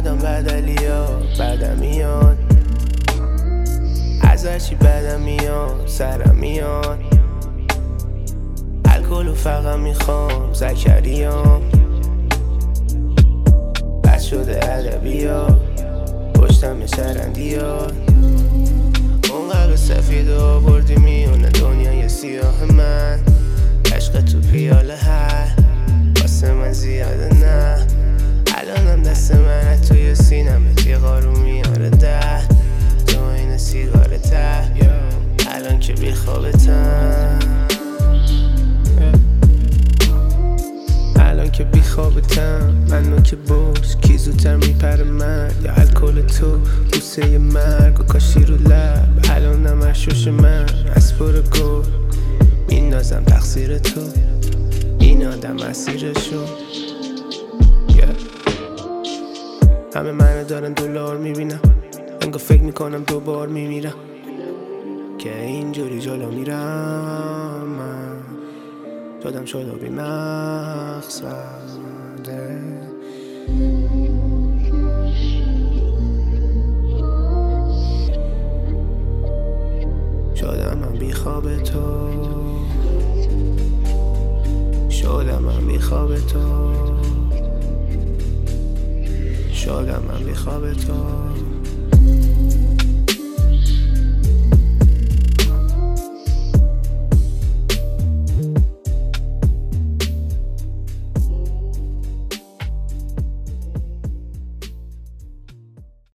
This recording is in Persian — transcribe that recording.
شدم بدلیا بدم میاد، از هرچی بدم میاد سرم میاد، الکل و فقط میخوام زکریام، بد شده ادبیات پشتم شرندیات، اون قلب سفید آوردی میونه دنیای سیاه من، عشق تو پیاله هر واسه من زیاده نه، الانم دست من توی سینم یه قارو میاره ده تو این سیگار ته، الان که بی خوابتم، الان که بی خوابتم، منو که بوش کی زودتر میپره من، یا الکل تو بوسه مرگ و کاشی رو لب، الانم اشوش من از پر گل میندازم تقصیر تو، این آدم اسیرشو همه منو دارن دلار میبینم، انگار فکر میکنم دوبار میمیرم که اینجوری جلو میرم، من شدم شده بی مقصده، شدم من بی خواب تو، شدم من بی خواب تو، شدم من بی خواب تو.